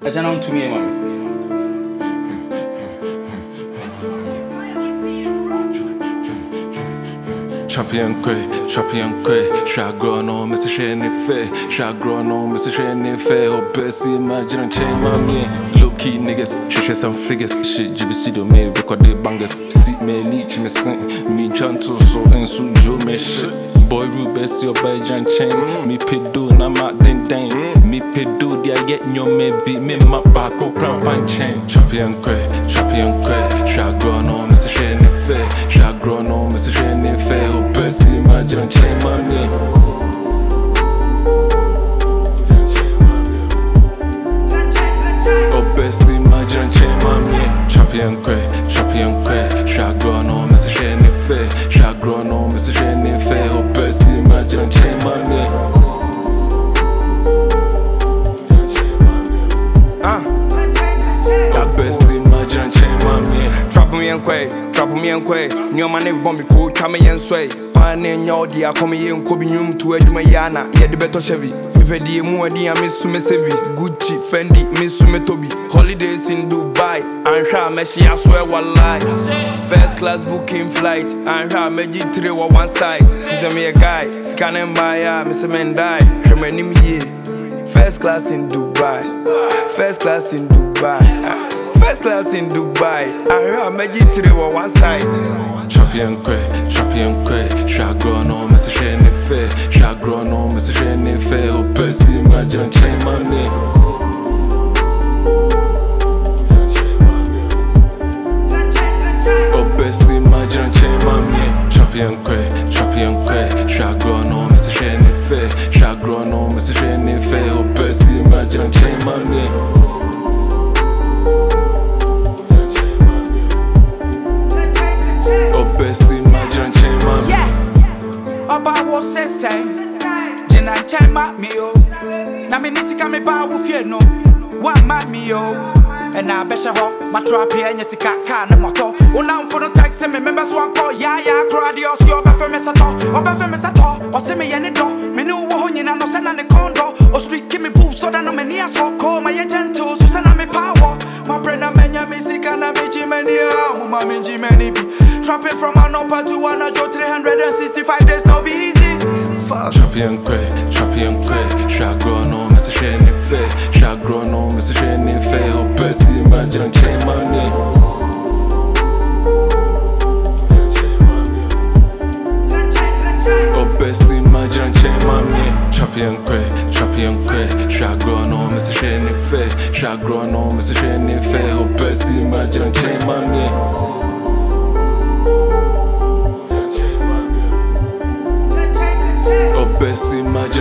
Acha na mtumie mami. Champion quay, Shagrono, Mr. Shenife, Shagrono, Mr. Shenife, Obesi, imagine chain mommy. Low key niggas, share some figures, shit, GBC do me, record the bangers, see me leech, me sing, me chanto, so and so, Joe, me shit. Boy, Rubes, your Bajan chain, me pedo, na mat den dang, me pedo, dia get your maybe, me my back, oh, crown fine chain. Champion quay, Shagrono, Mr. Shenife, Shagrono, Mr. Shenife, Obesi, imagine chain mommy. Obesi, imagine chain mommy. Champion quay, Shagrono, Mr. Shenife, Shagrono, Mr. Shenife, Obesi, imagine chain mommy. Obesi, imagine chain mommy. Trap me and quay. New man never bomb me cool, come and sway. Fine in your dear, come here and coby room to Edmayana, yet the better Chevy. If a dear more dear Miss Sumesevi, Gucci, Fendi, Miss Sumetobi. Holidays in Dubai, and Sha Meshi, I swear one lie. First class booking flight, and Sha Meji 3 or one side. She's me a guy, scanning by Mr. Mendai, Hermanimi. First class in Dubai, first class in Dubai. First class in Dubai, I heard Meji 3 or one side. Champion quay, Shagrono, Mr. Shenife, Shagrono, Mr. Shenife, Obesi, imagine chain mommy. Obesi, imagine chain mommy. Champion quay, Shagrono, Mr. Shenife, Shagrono, Mr. Shenife, Obesi, imagine chain mommy. Oba wo sese Jina chema mi yo Na mi nisika mi ba wo fie no Wa ma mi yo And I besha ho Ma trap here nye sika ka ne moto Una mfono taxi me member so anko Ya crowd yo si oba fe me sato O se me ye ne do Me ni uwo ho nyina no se na ne kondo O street give me boost so that no me ni aso Call my gentle so se na me power My brain a menya me sika na me jimeni ya Muma me jimeni bi Trapping from an upper to an ajo 365 days no be easy. Fuck. Champion quay, Shagrono, Mr. Shenife, Shagrono, Mr. Shenife, Obesi, imagine chain mommy. Obesi, imagine chain mommy. Champion quay, Shagrono, Mr. Shenife, Shagrono, Mr. Shenife, Obesi, imagine chain mommy. Obesi, imagine